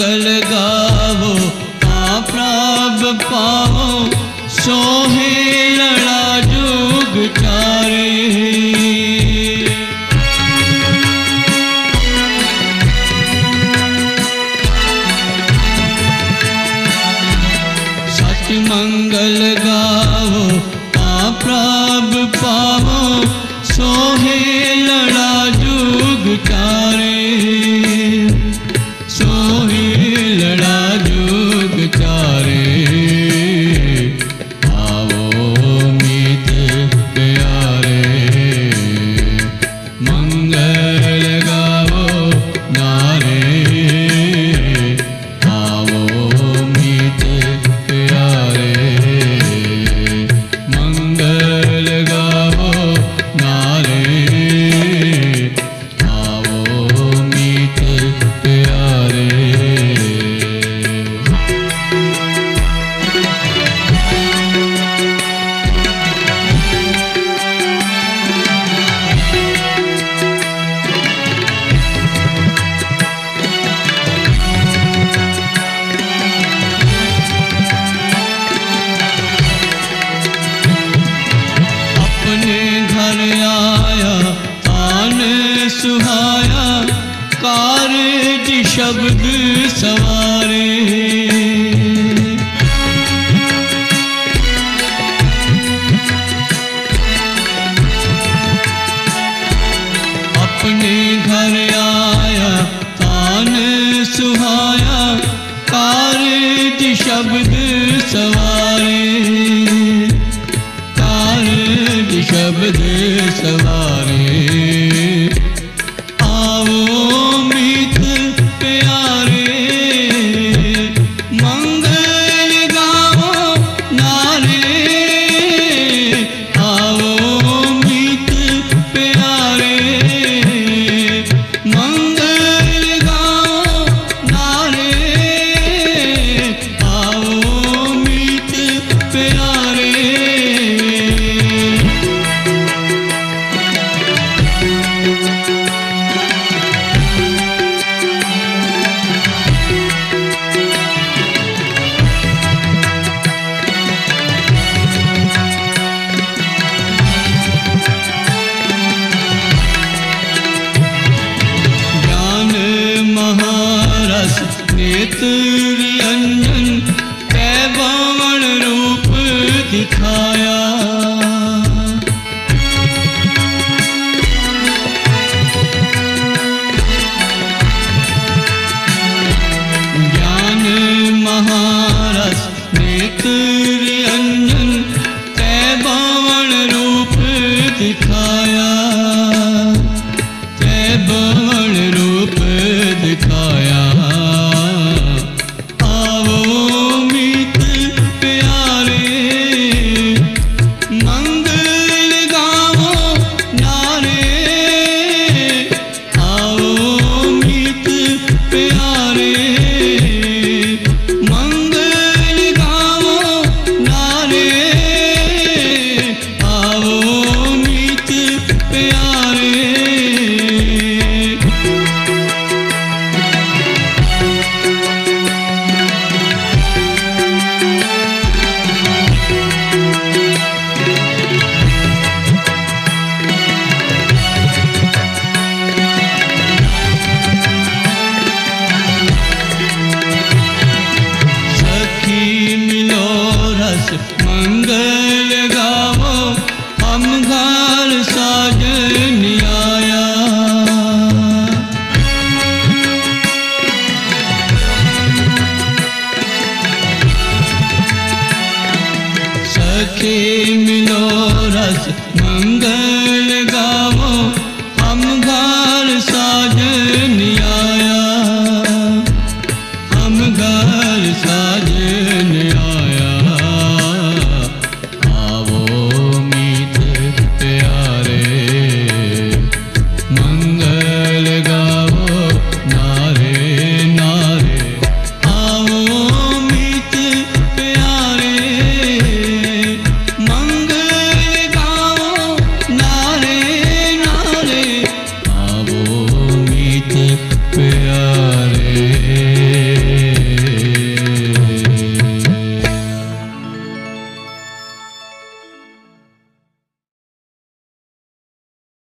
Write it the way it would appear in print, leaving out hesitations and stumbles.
मंगल गावो ता प्रभ पावो, सोहे लड़ा जुग चारे। सच मंगल गावो ता प्रभ पावो, सोहे लड़ा जुग चारे। सोहे लड़ा जुग चारे, आवो मीत प्यारे। मंगल गावो नारे, आवो मीत प्यारे। मंगल गावो नारे, आवो मीत प्यारे। अपने घर आया तान सुहाया, कारज शब्द सवारे। अपने घर आया तान सुहाया, कारज शब्द सवारे। कारज शब्द सवारे, आवो मीत प्यारे। मंगल गावो नारे, आवो मीत प्यारे। मंगल गावो नारे, आवो मीत प्यारे। ज्ञान महारस नेत्र अंजन, कैवर्ण रूप दिखाया। ज्ञान महारस नेत्र अंजन, कैवर्ण रूप दिखाया। कैवर्ण रूप दिखाया, आवो मीत प्यारे। मंगल गावो नारे, आवो मीत प्यारे। मंगल गावो नारे, आवो मीत प्यारे। सखी मिलो रस मंगल गावो, हम घर साजन आया। सखी मिलो रस मंगल गावो,